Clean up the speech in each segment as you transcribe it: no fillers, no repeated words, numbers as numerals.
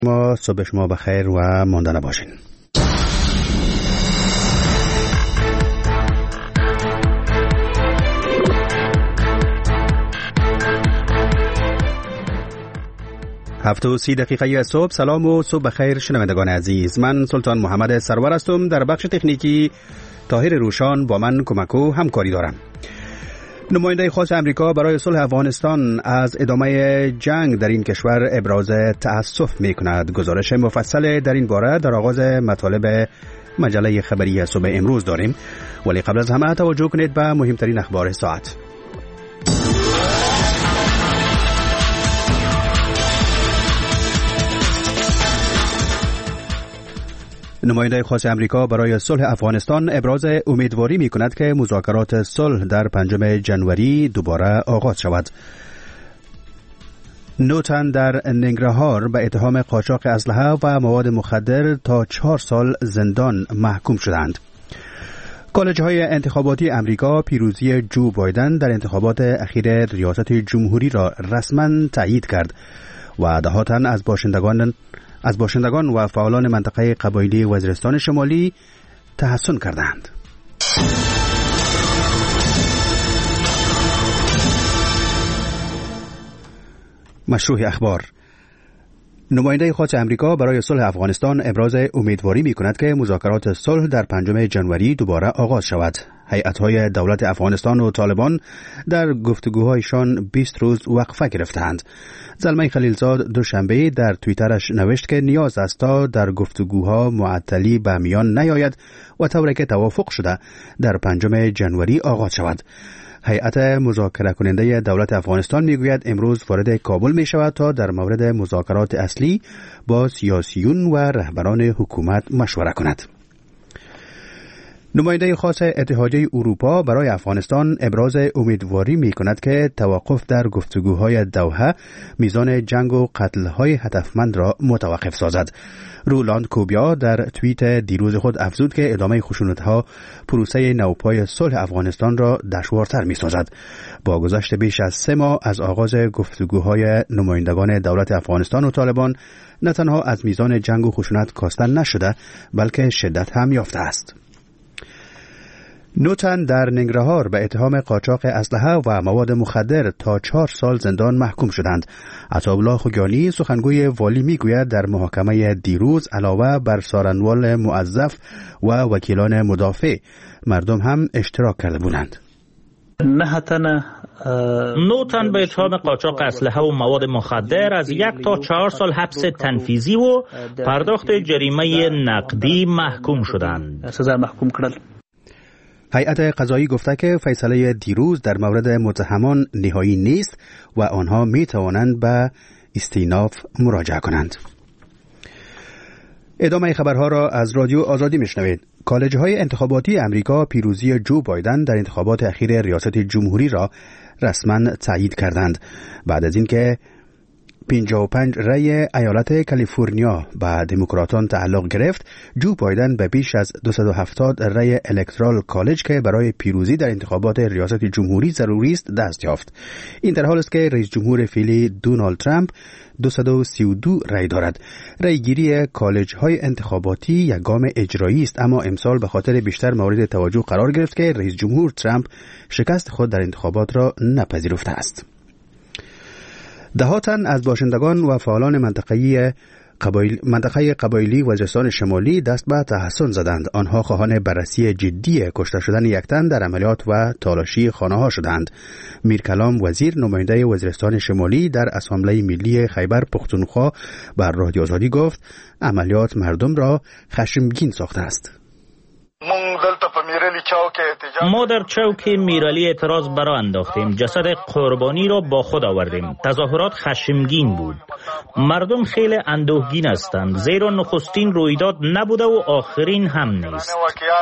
ما صبح شما بخیر و ماندنه باشین. هفت و 30 دقیقه صبح. سلام و صبح بخیر شنوندگان عزیز. من سلطان محمد سرور هستم. در بخش تکنیکی طاهر روشان با من کمک و همکاری دارم. نماینده خاص امریکا برای صلح افغانستان از ادامه جنگ در این کشور ابراز تأسف می‌کند. گزارش مفصل در این باره در آغاز مطالب مجله خبری صبح امروز داریم، ولی قبل از همه توجه کنید به مهمترین اخبار ساعت. نماینده خاص امریکا برای صلح افغانستان ابراز امیدواری می‌کند که مذاکرات صلح در 5 جنوری دوباره آغاز شود. 9 تن در ننگرهار به اتهام قاچاق اسلحه و مواد مخدر تا 4 سال زندان محکوم شدند. کالج‌های انتخاباتی امریکا پیروزی جو بایدن در انتخابات اخیر ریاست جمهوری را رسما تایید کرد و ده تن از باشندگان و فعالان منطقه قبایلی وزیرستان شمالی تحسن کردند. مشروع اخبار. نماینده خاص امریکا برای صلح افغانستان ابراز امیدواری می‌کند که مذاکرات صلح در 5 جنوری دوباره آغاز شود. هیئت‌های دولت افغانستان و طالبان در گفتگوهایشان 20 روز وقفه گرفتند. زلمه خلیلزاد دوشنبه در توییترش نوشت که نیاز است تا در گفتگوها معطلی به میان نیاید و طوری که توافق شده در 5 جنوری آغاز شود. هیئت مذاکره کننده دولت افغانستان میگوید امروز وارد کابل می شود تا در مورد مذاکرات اصلی با سیاسیون و رهبران حکومت مشوره کند. نماینده خاص اتحادیه اروپا برای افغانستان ابراز امیدواری می کند که توقف در گفتگوهای دوحه میزان جنگ و قتل‌های هدفمند را متوقف سازد. رولاند کوبیا در توییت دیروز خود افزود که ادامه خشونت‌ها پروسه نوپای صلح افغانستان را دشوارتر می‌سازد. با گذشت بیش از 3 ماه از آغاز گفتگوهای نمایندگان دولت افغانستان و طالبان، نه تنها از میزان جنگ و خشونت کاستن نشده بلکه شدت هم یافته است. 9 تن در ننگرهار به اتهام قاچاق اسلحه و مواد مخدر تا 4 سال زندان محکوم شدند. عطاالله خوگیانی سخنگوی والی میگوید در محاکمه دیروز علاوه بر سارنوال موظف و وکیلان مدافع، مردم هم اشتراک کرده بودند. 9 تن به اتهام قاچاق اسلحه و مواد مخدر از 1 تا 4 سال حبس تنفیذی و پرداخت جریمه نقدی محکوم شدند. سزا محکوم کړل. هیئت قضایی گفته که فیصله دیروز در مورد متهمان نهایی نیست و آنها می توانند به استیناف مراجعه کنند. ادامه خبرها را از رادیو آزادی میشنوید. کالج‌های انتخاباتی امریکا پیروزی جو بایدن در انتخابات اخیر ریاست جمهوری را رسما تایید کردند بعد از اینکه 55 رأی ایالت کالیفرنیا به دموکراتان تعلق گرفت. جو بایدن به بیش از 270 رأی الکترال کالج که برای پیروزی در انتخابات ریاست جمهوری ضروری است دست یافت. این در حالی است که رئیس جمهور فعلی دونالد ترامپ 232 رأی دارد. رأیگیری کالج های انتخاباتی یک گام اجرایی است، اما امسال به خاطر بیشتر مورد توجه قرار گرفت که رئیس جمهور ترامپ شکست خود در انتخابات را نپذیرفته است. 10 تن از باشندگان و فعالان منطقه قبایلی وزیرستان شمالی دست به تحسن زدند. آنها خواهان بررسی جدی کشته شدن 1 تن در عملیات و تالاشی خانه‌ها شدند. میرکلام وزیر نماینده وزیرستان شمالی در اسامبله ملی خیبر پختونخوا بر رادیو آزادی گفت عملیات مردم را خشمگین ساخته است. ما در چوک میرالی اعتراض برآ انداختیم. جسد قربانی را با خود آوردیم. تظاهرات خشمگین بود. مردم خیلی اندوهگین هستند، زیرا نخستین رویداد نبوده و آخرین هم نیست.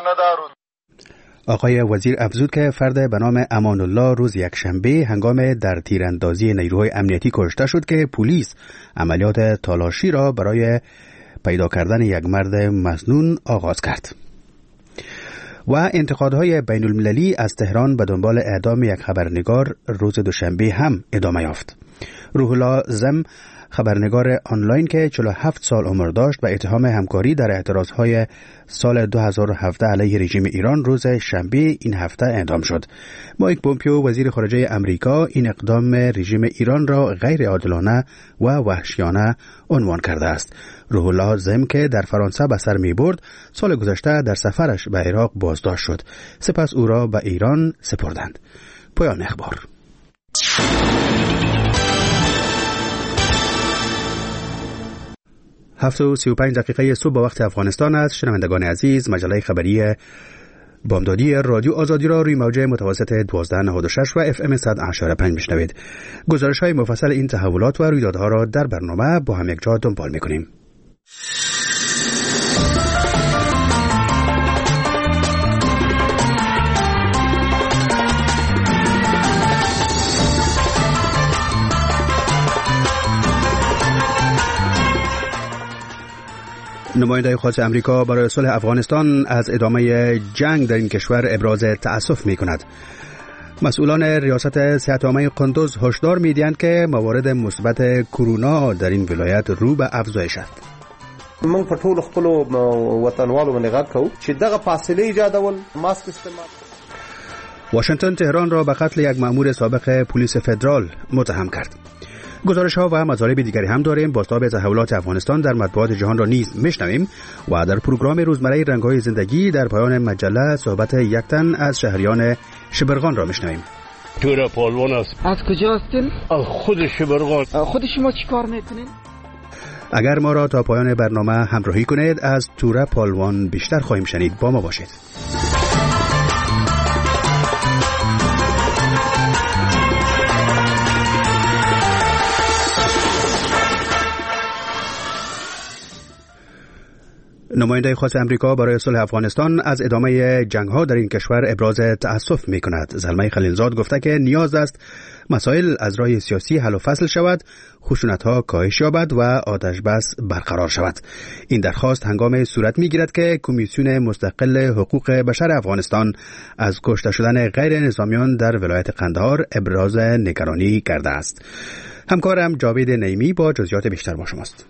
آقای وزیر افزود که فرد به نام امان الله روز یکشنبه هنگام در تیراندازی نیروهای امنیتی کشته شد که پلیس عملیات تالاشی را برای پیدا کردن یک مرد مسنون آغاز کرد. و انتقادهای بین المللی از تهران به دنبال اعدام یک خبرنگار روز دوشنبه هم ادامه یافت. روح الله زم خبرنگار آنلاین که 47 سال عمر داشت و اتهام همکاری در اعتراضهای سال 2017 علیه رژیم ایران روز شنبه این هفته اعدام شد. مایک پومپیو وزیر خارجه امریکا این اقدام رژیم ایران را غیر عادلانه و وحشیانه عنوان کرده است. روح الله زم که در فرانسه به سر می برد سال گذشته در سفرش به عراق بازداشت شد. سپس او را به ایران سپردند. پایان اخبار. 7:35 صبح به وقت افغانستان است. شنوندگان عزیز، مجله خبری بامدادی رادیو آزادی را روی موج متوسط 1296 و FM 100.5 میشنوید. گزارش‌های مفصل این تحولات و رویدادها را در برنامه با هم یکجا دنبال می‌کنیم. نماینده خاص امریکا برای صلح افغانستان از ادامه جنگ در این کشور ابراز تأسف می کند. مسئولان ریاست صحت‌عامه قندوز هشدار می‌دهند که موارد مثبت کرونا در این ولایت رو به افزایش است. من په ټولو خپل وطنوالو باندې غږ کوو چې دغه فاصله ایجادول، ماسک استعمال. واشنگتن تهران را به قتل یک مأمور سابق پلیس فدرال متهم کرد. گزارش‌ها و مطالب دیگری هم داریم. بازتاب تحولات افغانستان در مطبوعات جهان را نیز میشنویم و در پروگرام روزمره رنگ‌های زندگی در پایان مجله صحبت یک تن از شهریان شبرغان را میشنویم. تورا پالوان است. از کجا هستین؟ از خود شبرغان. خود شما چی کار میکنین؟ اگر ما را تا پایان برنامه همراهی کنید از تورا پالوان بیشتر خواهیم شنید. با ما باشید. نماینده خاص امریکا برای صلح افغانستان از ادامه جنگ‌ها در این کشور ابراز تأسف می‌کند. زلمه خلیلزاد گفته که نیاز است مسائل از راه سیاسی حل و فصل شود، خشونت‌ها کاهش یابد و آتش بس برقرار شود. این درخواست هنگام صورت می‌گیرد که کمیسیون مستقل حقوق بشر افغانستان از کشته شدن غیر نظامیان در ولایت قندهار ابراز نگرانی کرده است. همکارم جاوید نعیمی با جزئیات بیشتر با شماست.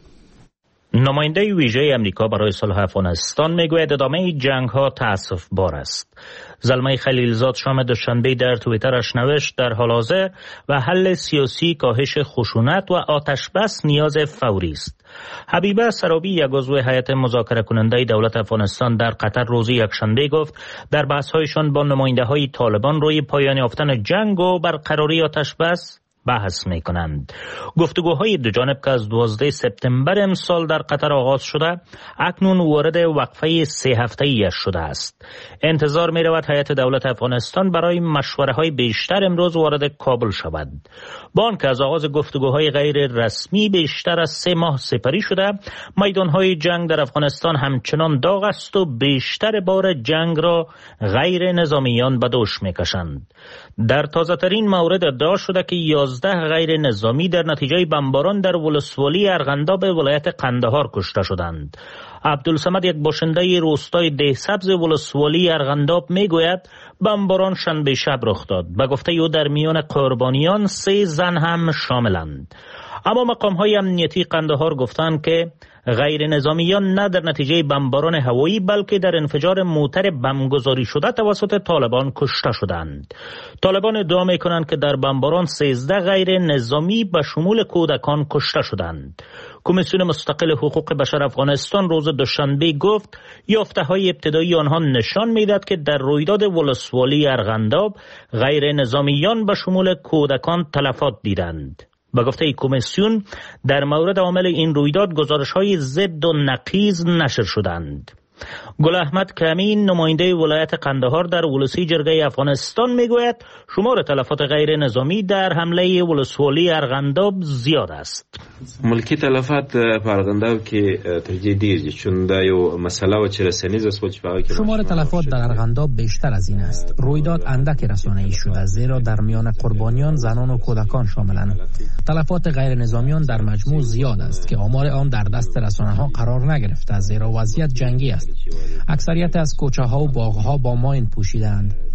نماینده ویژه امریکا برای صلح افغانستان میگوید ادامه جنگ ها تأسف بار است. زلمه خلیلزاد شام دوشنبه در توییترش نوشت در حال حاضر و حل سیاسی کاهش خشونت و آتش بس نیاز فوری است. حبیبه سرابی یک عضو هیئت مذاکره کننده دولت افغانستان در قطر روز یکشنبه گفت در بحث هایشان با نماینده های طالبان روی پایان یافتن جنگ و برقراری آتش بس بحث می کنند. گفتگوهای دو جانب که از 12 سپتامبر امسال در قطر آغاز شده اکنون وارد وقفه 3 هفته‌ای شده است. انتظار می رود هیئت دولت افغانستان برای مشوره های بیشتر امروز وارد کابل شود. با آنکه از آغاز گفتگوهای غیر رسمی بیشتر از 3 ماه سپری شده، میدانهای جنگ در افغانستان همچنان داغ است و بیشتر بار جنگ را غیر نظامیان به دوش می کشند. در تازه ترین مورد ادعا شده که 11 غیر نظامی در نتیجه بمباران در ولسوالی ارغنداب ولایت قندهار کشته شدند. عبدالصمد یک باشنده روستای دهسبز ولسوالی ارغنداب میگوید بمباران شنبه شب رخ داد. به گفته او در میان قربانیان 3 زن هم شاملند. اما مقام‌های امنیتی قندهار گفتند که غیر نظامیان نه در نتیجه بمباران هوایی بلکه در انفجار موتر بمبگذاری شده توسط طالبان کشته شدند. طالبان ادعا می‌کنند که در بمباران 13 غیر نظامی به شمول کودکان کشته شدند. کمیسیون مستقل حقوق بشر افغانستان روز دوشنبه گفت یافته‌های ابتدایی آنها نشان می‌دهد که در رویداد ولسوالی ارغنداب غیر نظامیان به شمول کودکان تلفات دیدند. به گفته کمیسیون در مورد عامل این رویداد گزارش‌های ضد و نقیض نشر شدند. گل احمد کمین نماینده ولایت قندهار در ولسی جرگه افغانستان میگوید شمار تلفات غیر نظامی در حمله ولسوالی ارغنداب زیاد است. ملکی تلفات په ارغنداب کې ترجیح ډیر چون دا یو مسله و چې رسنیز است چې شمار تلفات در ارغنداب بیشتر از این است. رویداد اندک رسانه‌ای شده زیرا در میان قربانیان زنان و کودکان شاملند. تلفات غیر نظامیان در مجموع زیاد است که آمار آن در دست رسانه‌ها قرار نگرفته زیرا وضعیت جنگی است. اکثریت از کوچه‌ها و باغ‌ها با ماین پوشیده‌اند.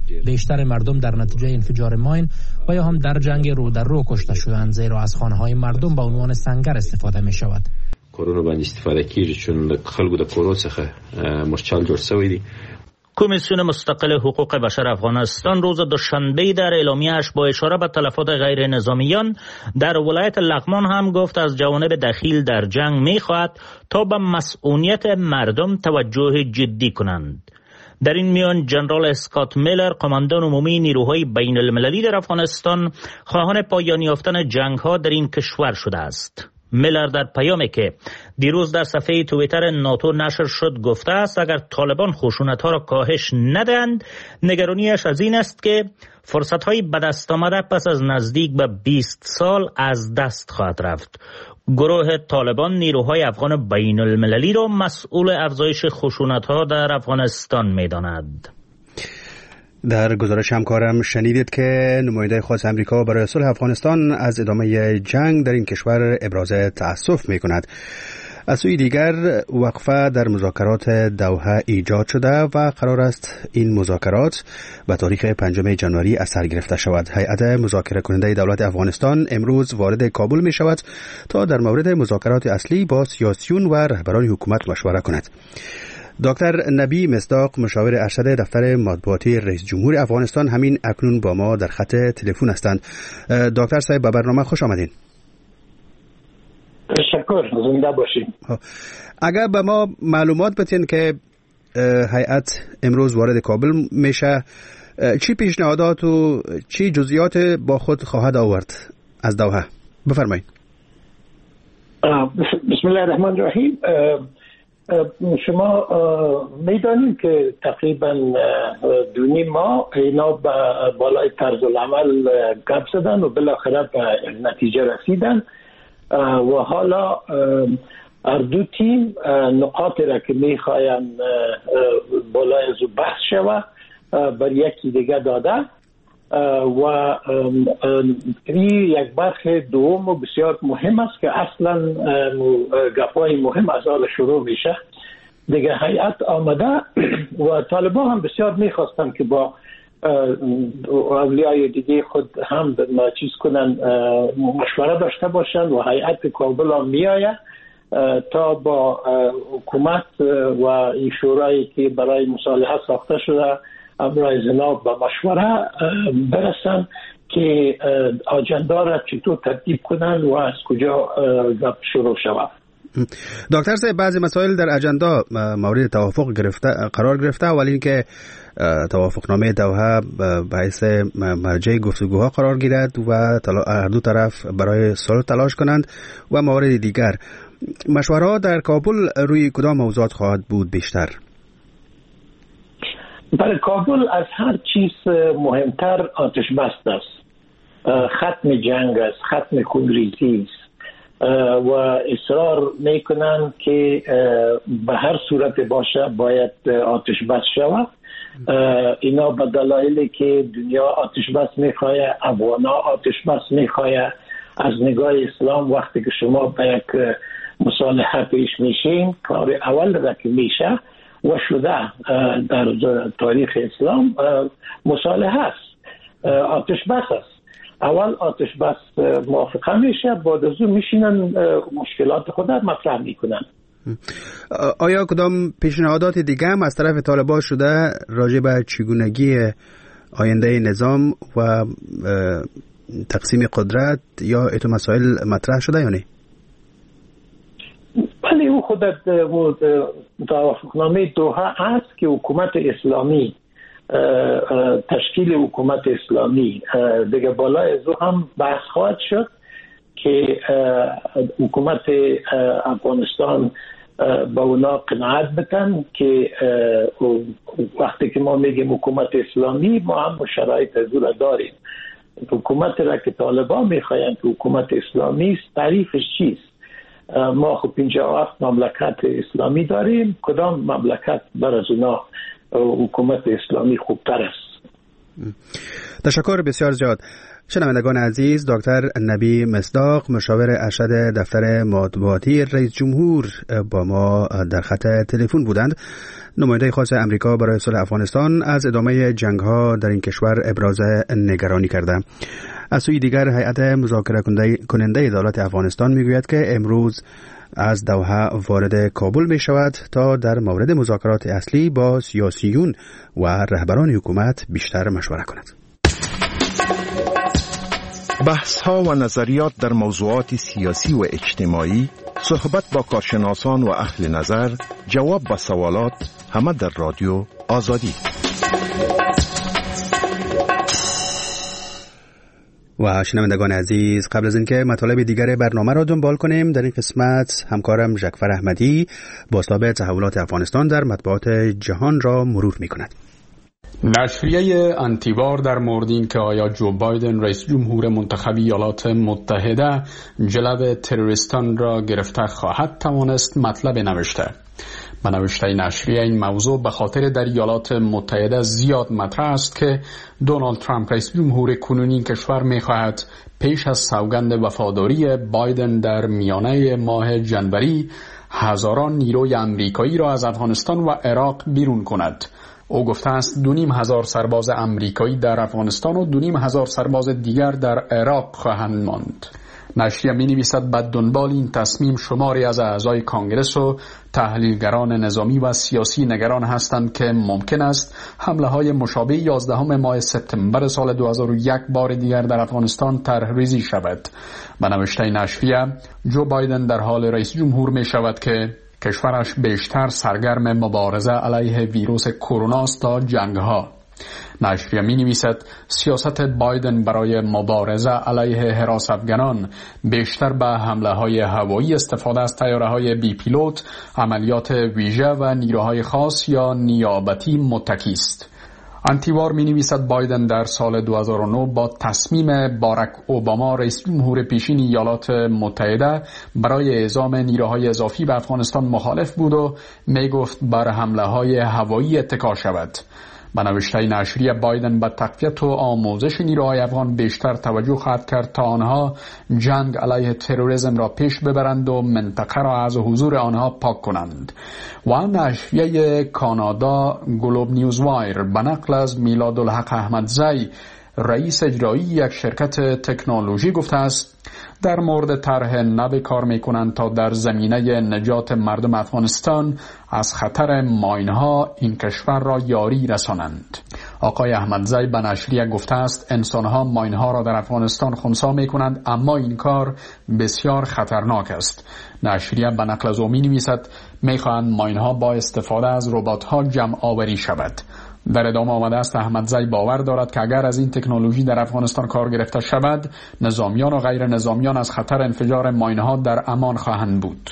بیشتر مردم در نتیجه انفجار ماین و یا هم در جنگ رو در رو کشته شدند، زیرا از خانه‌های مردم به عنوان سنگر استفاده می شود. کورونو باندې استفاده کیږي چون خلکو د کورو څخه مورچال جوړ شوی دی. کمیسیون مستقل حقوق بشر افغانستان روز دوشنبه در اعلامیه‌اش با اشاره به تلفات غیر نظامیان در ولایت لغمان هم گفت از جوانب دخیل در جنگ می‌خواهد تا به مسئولیت مردم توجه جدی کنند. در این میان جنرال اسکات میلر، قماندان عمومی نیروهای بین المللی در افغانستان، خواهان پایان یافتن جنگ‌ها در این کشور شده است. میلر در پیامی که دیروز در صفحه توییتر ناتو نشر شد گفته است اگر طالبان خشونت‌ها را کاهش ندهند، نگرانیش از این است که فرصت‌های به دست آمده پس از نزدیک به 20 سال از دست خواهد رفت. گروه طالبان نیروهای افغان بین المللی را مسئول افزایش خشونت‌ها در افغانستان می‌داند. در گزارش همکارم شنیدید که نماینده خاص امریکا برای صلح افغانستان از ادامه جنگ در این کشور ابراز تأسف می کند. از سوی دیگر وقفه در مذاکرات دوحه ایجاد شده و قرار است این مذاکرات به تاریخ 5 ژانویه از سر گرفته شود. هیئت مذاکره کننده دولت افغانستان امروز وارد کابل می شود تا در مورد مذاکرات اصلی با سیاسیون و رهبران حکومت مشوره کند. دکتر نبی مصداق، مشاور ارشد دفتر مطبوعاتی رئیس جمهور افغانستان، همین اکنون با ما در خط تلفن هستند. دکتر صاحب به برنامه خوش آمدین. تشکر، زنده باشین. اگر به ما معلومات بدین که هیئت امروز وارد کابل میشه، چی پیشنهادات و چی جزئیات با خود خواهد آورد از دوحه؟ بفرمایید. بسم الله الرحمن الرحیم. شما میدانید که تقریبا 2.5 ماه اینا به بالای طرز العمل گپ زدن و بالاخره به نتیجه رسیدن و حالا هر دو تیم نقاطی را که میخواین بالای از بحث شوه بر یکی دیگه داده و این یک بخش دوم و بسیار مهم است که اصلا گپای مهم از آن شروع میشه. دیگه هیئت آمده و طالبان هم بسیار میخواستن که با اولیای دیگه خود هم چیز کنن، مشوره داشته باشن و هیئت کابل هم میآید تا با حکومت و این شورایی که برای مصالحه ساخته شده امرای جناب به مشوره برسن که آجندا را چطور ترتیب کنن و از کجا گپ شروع شود. دکتر صاحب، بعضی مسائل در اجندا مورد توافق قرار گرفته، ولی اینکه توافقنامه دوحه باعث مرجع گفتگوها قرار گیرد و هر دو طرف برای صلح تلاش کنند و موارد دیگر. مشوره‌ها در کابل روی کدام موضوعات خواهد بود بیشتر؟ برای کابل از هر چیز مهمتر آتش بس است، ختم جنگ است، ختم خونریزی است و اصرار میکنن که به هر صورت باشه باید آتش بس شود. اینا به دلایلی که دنیا آتش بس میخواه، افغانا آتش بس میخواه. از نگاه اسلام وقتی که شما به یک مصالحه پیش میشین، کار اول را که میشه و شده در تاریخ اسلام مصالحه است، آتش بس است. اول آتش بس موافقه میشه، بعد از اون میشینن مشکلات خود را مطرح میکنن. آیا کدام پیشنهادات دیگه هم از طرف طالبان شده راجع به چگونگی آینده نظام و تقسیم قدرت یا ایتو مسائل مطرح شده یا نه؟ بله، او خود توافقنامه دوحه است که حکومت اسلامی، تشکیل حکومت اسلامی دیگه بالای از او هم بحث خواهد شد که حکومت افغانستان با اونا قناعت بتن که وقتی که ما میگیم حکومت اسلامی ما هم شرایط از او را داریم. حکومت را که طالبان میخواین که حکومت اسلامی است، تعریفش چیست؟ ما خب 57 مملکت اسلامی داریم، کدام مملکت بر از اونا حکومت اسلامی خوبتر است؟ تشکر بسیار زیاد. شنوندگان عزیز، دکتر نبی مصداق، مشاور ارشد دفتر مطبوعاتی رئیس جمهور با ما در خط تلفن بودند. نماینده خاص امریکا برای صلح افغانستان از ادامه جنگ‌ها در این کشور ابراز نگرانی کرده. از سوی دیگر هیئت مذاکره کننده ایالات افغانستان میگوید که امروز از دوحه وارد کابل می شود تا در مورد مذاکرات اصلی با سیاسیون و رهبران حکومت بیشتر مشوره کند. بحث‌ها و نظریات در موضوعات سیاسی و اجتماعی، صحبت با کارشناسان و اهل نظر، جواب به سوالات، همه در رادیو آزادی. و شنوندگان عزیز، قبل از اینکه مطالب دیگر برنامه را دنبال کنیم، در این قسمت همکارم جعفر احمدی بازتاب تحولات افغانستان در مطبوعات جهان را مرور می‌کند. نشریه انتیوار در مورد اینکه آیا جو بایدن رئیس جمهور منتخب ایالات متحده جلب تروریستان را گرفته خواهد توانست مطلب نوشته. به نوشته نشریه این موضوع به خاطر در ایالات متحده زیاد مطرح است که دونالد ترامپ رئیس جمهور کنونی کشور می‌خواهد پیش از سوگند وفاداری بایدن در میانه ماه جنوری هزاران نیروی آمریکایی را از افغانستان و عراق بیرون کند. او گفته است 2,500 سرباز آمریکایی در افغانستان و 2,500 سرباز دیگر در عراق خواهند ماند. نشریه می‌نویسد بعد دنبال این تصمیم شماری از اعضای کانگرس و تحلیلگران نظامی و سیاسی نگران هستند که ممکن است حمله‌های مشابه 11 ماه سپتامبر سال 2001 بار دیگر در افغانستان طرح‌ریزی شود. به نوشته نشریه، جو بایدن در حال رئیس جمهور می‌شود که کشورش بیشتر سرگرم مبارزه علیه ویروس کرونا است تا جنگ‌ها. نشریه می‌نویسد سیاست بایدن برای مبارزه علیه حراس افغانان بیشتر به حمله‌های هوایی، استفاده از طیاره‌های بی پیلوت، عملیات ویژه و نیروهای خاص یا نیابتی متکی است. انتیوار می‌نویسد بایدن در سال 2009 با تصمیم باراک اوباما رئیس جمهور پیشین ایالات متحده برای اعزام نیروهای اضافی به افغانستان مخالف بود و می‌گفت بر حمله‌های هوایی اتکا شود. به نوشته نشریه بایدن به تقویت و آموزش نیروهای افغان بیشتر توجه خواهد کرد تا آنها جنگ علیه تروریسم را پیش ببرند و منطقه را از حضور آنها پاک کنند. و نشریه کانادا گلوب نیوز وایر به نقل از میلادالحق احمدزی رئیس اجرایی یک شرکت تکنولوژی گفته است در مورد طرح نو کار میکنند تا در زمینه نجات مردم افغانستان از خطر ماینها این کشور را یاری رسانند. آقای احمدزی به نشریه گفته است انسانها ماینها را در افغانستان خنثی میکنند، اما این کار بسیار خطرناک است. نشریه به نقل از او می‌نویسد میخواهند ماینها با استفاده از ربات‌ها جمع آوری شود. در ادامه آمده است احمدزی باور دارد که اگر از این تکنولوژی در افغانستان کار گرفته شود، نظامیان و غیر نظامیان از خطر انفجار ماینها در امان خواهند بود.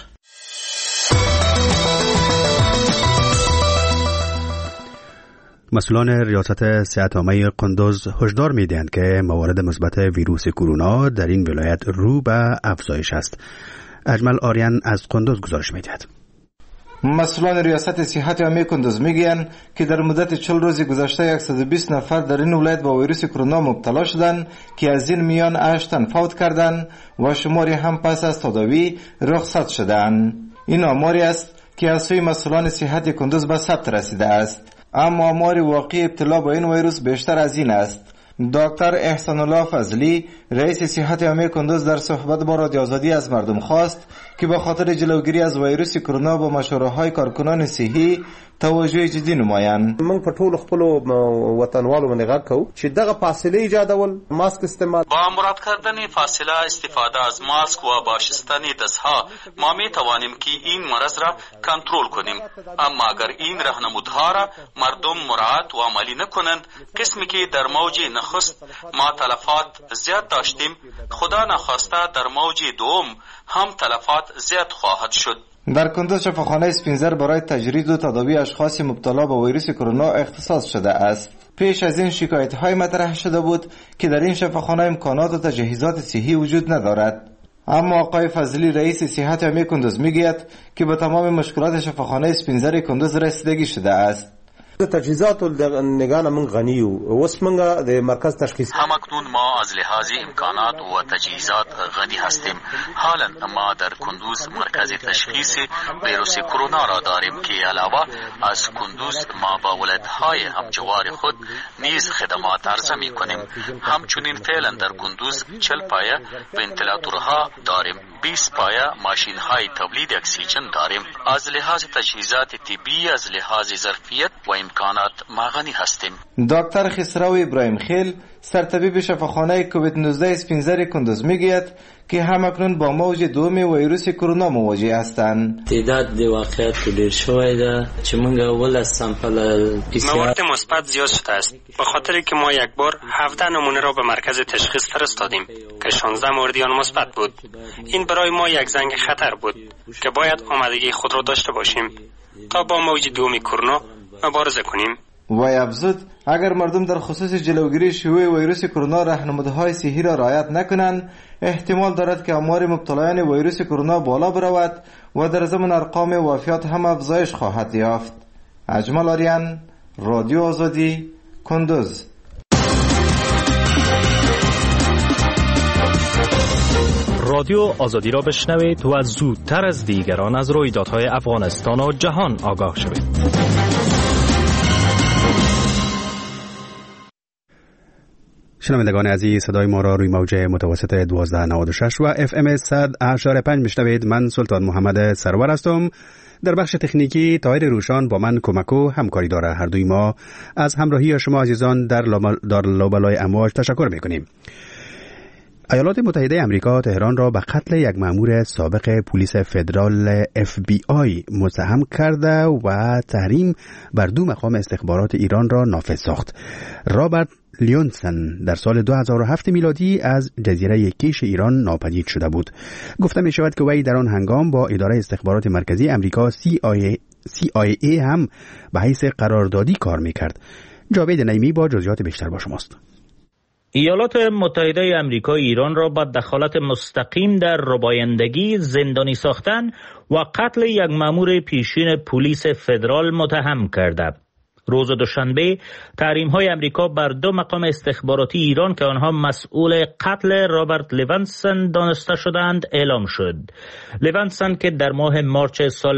مسئولان ریاست صحت عامه قندوز هشدار می‌دهند که موارد مثبت ویروس کرونا در این ولایت رو به افزایش است. اجمل آریان از قندوز گزارش می‌دهد. مسئولان ریاست صحت عامه قندوز میگویند که در مدت 40 روز گذشته 120 نفر در این ولایت با ویروس کرونا مبتلا شدند که از این میان 8 تن فوت کردند و شماری هم پس از تداوی رخصت شدند. این آماری است که از سوی مسئولان صحت قندوز به ثبت رسیده است، اما آمار واقعی ابتلا با این ویروس بیشتر از این است. دکتر احسان الله فضلی رئیس صحت عامه قندوز در صحبت با رادیو آزادی از مردم خواست که به خاطر جلوگیری از ویروس کرونا با مشوره‌های کارکنان صحی توجه جدي نمایان. موږ په ټولو خپل وطنوالو باندې غږ کوو چې دغه فاصله ایجادول، ماسک استعمال، با مراد کردن فاصله، استفاده از ماسک و باشستن دستها ما می توانیم که این مرض را کنترل کنیم. اما اگر این راهنمودها را مردم مراعات و عملی نکنند، قسمی که در موج نخست ما تلفات زیاد داشتیم، خدا نخواسته در موج دوم هم تلفات زیاد خواهد شد. در قندوز شفاخانه اسپینزر برای تجرید و تداوی اشخاص مبتلا به ویروس کرونا اختصاص شده است. پیش از این شکایت‌های مطرح شده بود که در این شفاخانه امکانات و تجهیزات صحی وجود ندارد. اما آقای فضلی رئیس صحت عامه قندوز میگوید که به تمام مشکلات شفاخانه اسپینزر قندوز رسیدگی شده است. د تجهیزات نگاه من غنی او اوس موږ د مرکز تشخیص همکنون ما از لحاظ امکانات و تجهیزات غنی هستیم. حالا ما در کندوز مرکز تشخیص ویروس کرونا را داریم که علاوه از کندوز ما با ولایت‌های همجوار خود نیز خدمات عرضه می‌کنیم. همچنین فعلا در کندوز 40 پایه ونتیلاتورها داریم، 20 پایه ماشین‌های تولید اکسیژن داریم. از لحاظ تجهیزات طبی، از لحاظ ظرفیت و امکانات ما غنی هستیم. دکتر خسرو ابراهیم خیل سرطبیب شفاخانه کووید 19 سپینزر کندوز میگوید که همکنون با موج دوم ویروس کرونا مواجه هستند. تعداد د واقعیت ډیر شوی ده چې موږ ول سامپل موارد مثبت زیاد شده است، به خاطر که ما یک بار 17 نمونه را به مرکز تشخیص فرستادیم که 16 موردی آن مثبت بود. این برای ما یک زنگ خطر بود که باید آمادگی خود را داشته باشیم تا با موج دوم کرونا مبارزه کنیم. وی افزود اگر مردم در خصوص جلوگیری شیوع ویروس کرونا راهنمودهای صحی را رعایت نکنند، احتمال دارد که آمار مبتلایان ویروس کرونا بالا برود و در ضمن ارقام وفیات هم افزایش خواهد یافت. اجمل آریان، رادیو آزادی، کندوز. رادیو آزادی را بشنوید و زودتر از دیگران از رویدادهای افغانستان و جهان آگاه شوید. شنوندگان عزیز، صدای ما را روی موج متوسط 1296 و FM 100.5 میشنوید. من سلطان محمد سرور هستم. در بخش تکنیکی طاهر روشان با من کمک و همکاری داره. هر دوی ما از همراهی شما عزیزان در لابلای امواج تشکر میکنیم. ایالات متحده آمریکا تهران را به قتل یک مأمور سابق پلیس فدرال FBI متهم کرده و تحریم بر 2 مقام استخبارات ایران را نافذ ساخت. رابرت لیونسن در سال 2007 میلادی از جزیره کیش ایران ناپدید شده بود. گفته می شود که وی در آن هنگام با اداره استخبارات مرکزی آمریکا CIA هم به حیث قراردادی کار می کرد. جاوید نعیمی با جزئیات بیشتر با شماست. ایالات متحده آمریکا ایران را با دخالت مستقیم در ربایندگی، زندانی ساختن و قتل یک مأمور پیشین پلیس فدرال متهم کرده. روز دوشنبه تحریم‌های آمریکا بر 2 مقام استخباراتی ایران که آنها مسئول قتل رابرت لیونسن دانسته شدند اعلام شد. لیونسن که در ماه مارچ سال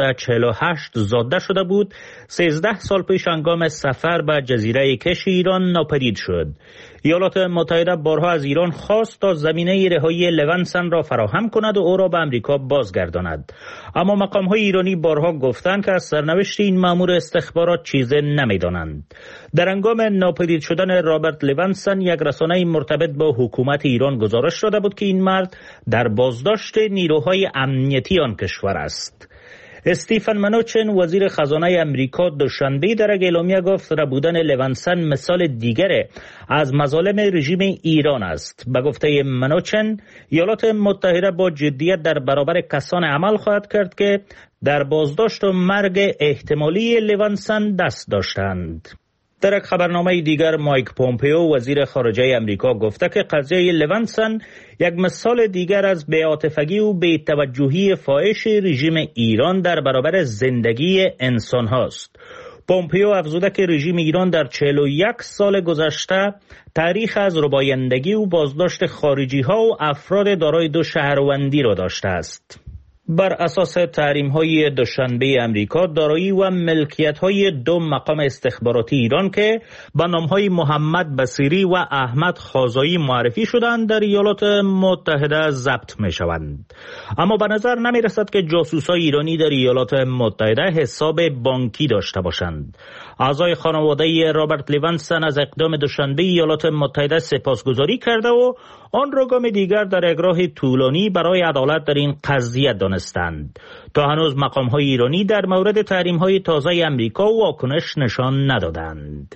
1948 زاده شده بود، 13 سال پیش هنگام سفر به جزیره کش ایران ناپدید شد. ایالات متحده بارها از ایران خواست تا زمینه رهایی لیونسن را فراهم کند و او را به آمریکا بازگرداند. اما مقام‌های ایرانی بارها گفتند که از سرنوشت این مأمور استخبارات چیزی نمی‌دانند. در هنگام ناپدید شدن رابرت لیونسن، یک رسانه مرتبط با حکومت ایران گزارش داده بود که این مرد در بازداشت نیروهای امنیتی آن کشور است. استیفن منوچن وزیر خزانه امریکا دوشنبه در یک اعلامیه گفت ربودن لیونسن مثال دیگر از مظالم رژیم ایران است. به گفته منوچن، ایالات متحده با جدیت در برابر کسان عمل خواهد کرد که در بازداشت و مرگ احتمالی لیونسن دست داشتند. در یک خبرنامه دیگر مایک پومپیو وزیر خارجه امریکا گفته که قضیه لیونسن یک مثال دیگر از بی‌عاطفگی و بی‌توجهی فاحش رژیم ایران در برابر زندگی انسان هاست. پومپیو افزوده که رژیم ایران در 41 سال گذشته تاریخ از ربایندگی و بازداشت خارجی ها و افراد دارای 2 شهروندی را داشته است. بر اساس تحریم‌های دوشنبه امریکا، دارایی و ملکیت‌های 2 مقام استخباراتی ایران که با نام‌های محمد بصیری و احمد خازایی معرفی شدند در ایالات متحده ضبط می‌شوند. اما به نظر نمی‌رسد که جاسوس‌های ایرانی در ایالات متحده حساب بانکی داشته باشند. اعضای خانواده رابرت لیونسن از اقدام دوشنبه ایالات متحده سپاسگزاری کرده و آن را گام دیگر در یک راه طولانی برای عدالت در این قضیه دانستند. تا هنوز مقام‌های ایرانی در مورد تحریم‌های تازه امریکا واکنش نشان ندادند.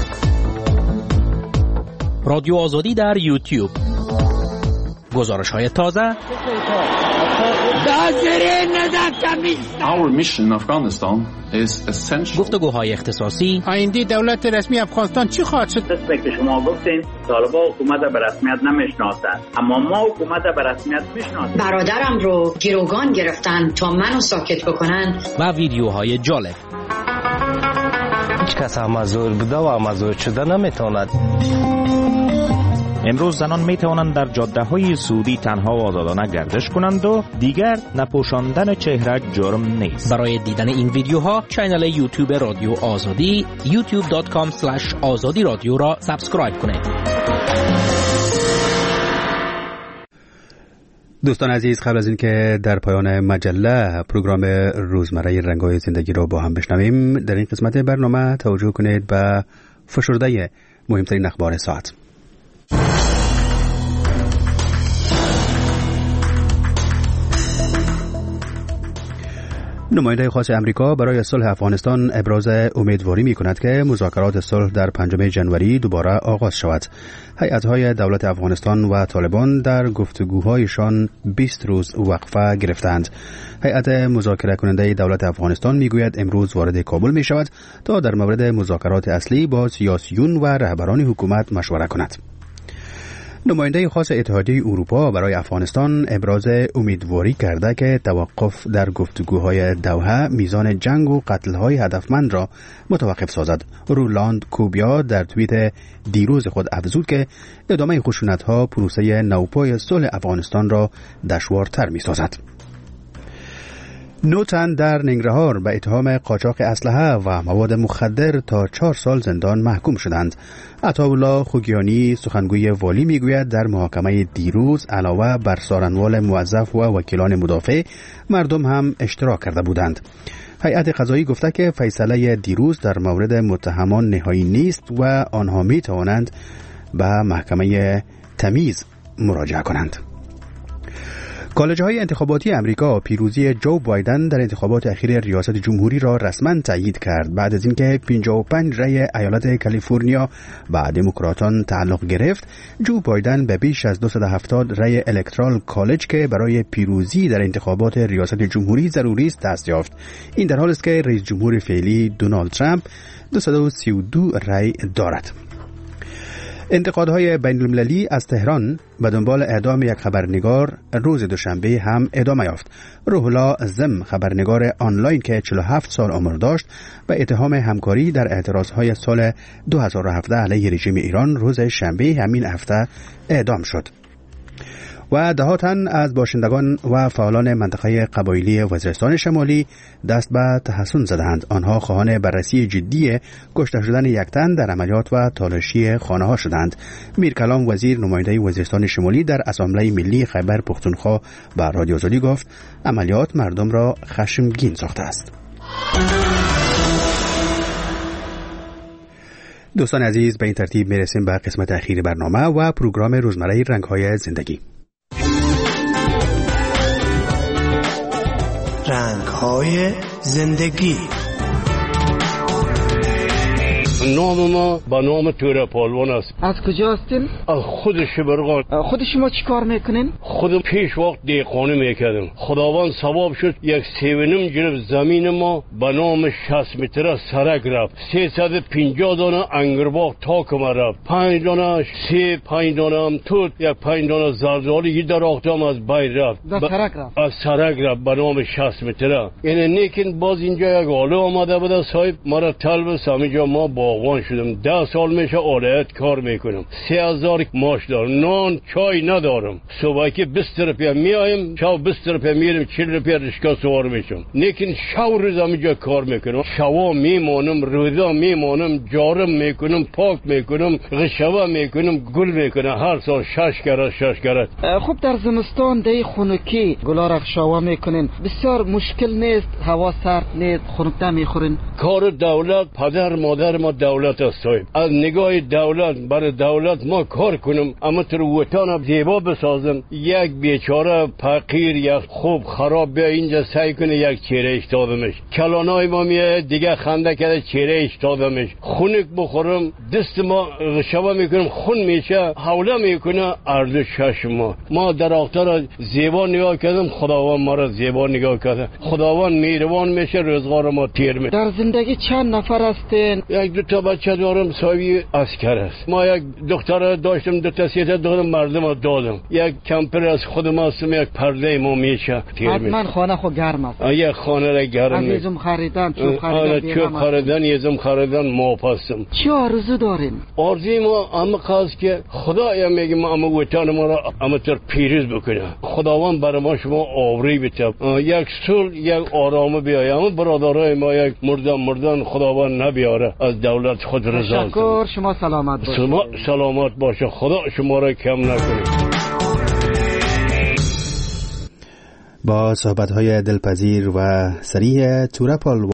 رادیو آزادی در یوتیوب. گزارش‌های تازه. Our mission in Afghanistan is essential. گفتگوهای اختصاصی. آینده دولت رسمی افغانستان چی خواهد شد؟ دست که شما گفتین طالبان حکومت به رسمیت نمیشناسند، اما ما حکومت به رسمیت میشناسیم. برادرم رو گروگان گرفتن تا منو ساکت بکنن. و ویدیوهای جالب. هیچ کس مزور بوده و مزور شده نمیتواند. امروز زنان می توانند در جاده های سعودی تنها و آزادانه گردش کنند و دیگر نپوشاندن چهره جرم نیست. برای دیدن این ویدیوها کانال یوتیوب رادیو آزادی youtube.com/azadi رادیو را سابسکرایب کنید. دوستان عزیز، قبل از اینکه در پایان مجله پروگرام روزمره رنگ‌های زندگی را با هم بشنویم، در این قسمت برنامه توجه کنید به فشرده مهمترین اخبار ساعت. نماینده خاص امریکا برای صلح افغانستان ابراز امیدواری می‌کند که مذاکرات صلح در 5 ژانویه دوباره آغاز شود. هیئت‌های دولت افغانستان و طالبان در گفتگوهایشان 20 روز وقفه گرفتند. هیئت مذاکره کننده دولت افغانستان میگوید امروز وارد کابل می‌شود تا در مورد مذاکرات اصلی با سیاسیون و رهبران حکومت مشوره کند. نماینده خاص اتحادیه اروپا برای افغانستان ابراز امیدواری کرده که توقف در گفتگوهای دوحه میزان جنگ و قتل‌های هدفمند را متوقف سازد. رولاند کوبیا در توییت دیروز خود افزود که ادامه خشونت‌ها پروسه نوپای صلح افغانستان را دشوارتر می‌سازد. 9 تن در ننگرهار به اتهام قاچاق اسلحه و مواد مخدر تا 4 سال زندان محکوم شدند. عطاالله خوگیانی سخنگوی والی میگوید در محاکمه دیروز علاوه بر سارنوال موظف و وکیلان مدافع، مردم هم اشتراک کرده بودند. هیئت قضایی گفته که فیصله دیروز در مورد متهمان نهایی نیست و آنها می توانند به محکمه تمیز مراجعه کنند. کالج‌های انتخاباتی امریکا پیروزی جو بایدن در انتخابات اخیر ریاست جمهوری را رسما تایید کرد بعد از اینکه 55 رأی ایالت کالیفرنیا به دموکراتان تعلق گرفت. جو بایدن به بیش از 270 رأی الکترال کالج که برای پیروزی در انتخابات ریاست جمهوری ضروری است دست یافت. این در حالی است که رئیس جمهور فعلی دونالد ترامپ 232 رأی دارد. انتقادهای بین المللی از تهران به دنبال اعدام یک خبرنگار روز دوشنبه هم ادامه یافت. روح الله زم، خبرنگار آنلاین که 47 سال عمر داشت، به اتهام همکاری در اعتراضهای سال 2017 علیه رژیم ایران روز شنبه همین هفته اعدام شد. و ده ها تن از باشندگان و فعالان منطقه قبایلی وزیرستان شمالی دست به تحصن زدند. آنها خواهان بررسی جدی کشته شدن یک تن در عملیات و تالاشی خانه ها شدند. میرکلام وزیر نماینده وزیرستان شمالی در اسامبله ملی خیبر پختونخوا به رادیو آزادی گفت عملیات مردم را خشمگین ساخته است. دوستان عزیز، به این ترتیب میرسیم به قسمت اخیر برنامه و پروگرام روزمره رنگ‌های زندگی. رنگ‌های زندگی. نام ما با نام توره پالوان است. از کجا هستین؟ از خود شبرغان. خود شما چی کار میکنین؟ خودم پیش وقت دیقانی میکردم. خداوند ثواب شد 1.5 جرب زمین ما با نام 60 متر سرک رفت. 350 دانه انگرباغ تاکم رفت. 5 دانه سیب، 5 دانه هم توت، 5 دانه زردآلو یه درختم از بین رفت. در سرک رفت. از سرک رفت با نام 60 متر. یعنی نیکن باز اینجا یک آله آمده بود صاحب مرا طلب سامیجا ما باغوان شدم. 10 سال میشه آلهت کار میکنم. 3000 معاش دارم. نان چای ندارم. صبح که 20 روپیه میایم، شب 20 روپیه میرم، 40 روپیه رشکا سوار میشم. لیکن شب روز اینجا کار میکنم. شوا میمونم، روزا میمونم، جارم میکنم، پاک میکنم، غشوا میکنم، گل میکنم. هر سال 6 کرات. خب در زمستان دی خنکی گلا را شوا میکنین. بسیار مشکل نیست، هوا سرد نیست، خنک میخورین. کار دولت، پدر مادر ما دولت است. از نگاه دولت برای دولت ما کار کنم، اما تو وطن زیبا بسازم. یک بیچاره فقیر یک خوب خراب بیا اینجا سعی کنه یک چهره اشتادمش. کلانای ما میاد دیگه خنده کرده چهره اشتادمش. خونک بخورم دست ما شبا میکنم خون میشه، حوله میکنه ارزش شش ما در اختر زیبا نگاه کردم، خداوند ما را زیبا نگاه کرده. خداوند مهربان میشه، روزگار ما تیر میشه. در زندگی چند نفر هستین؟ یک دو تا بچه دارم صاحبی اسکر است. ما یک دختر داشتم 2 تا 3 تا دادم مردم دادم. یک کمپر از خودم هستم یک پرده ما میشه. حتما خانه خو گرم است. یک خانه را گرم. عزیزم خریدن چوب خریدن. چوب خریدن یزم خریدن ما پسم. چی آرزو دارین؟ آرزوی ما اما خواست که خدا میگه اما وطن ما را امتر پیروز بکنه. خداوند برای ما شما آوری بده. یک صلح یک آرامه بیاید. اما برادرای ما یک مردن خداوند نبیاره. از دولت خود رضا. تشکر. شما سلامت باشید. شما سلامت باشه. خدا شما را کم نکنه. با صحبت‌های دلپذیر و سریع تورپال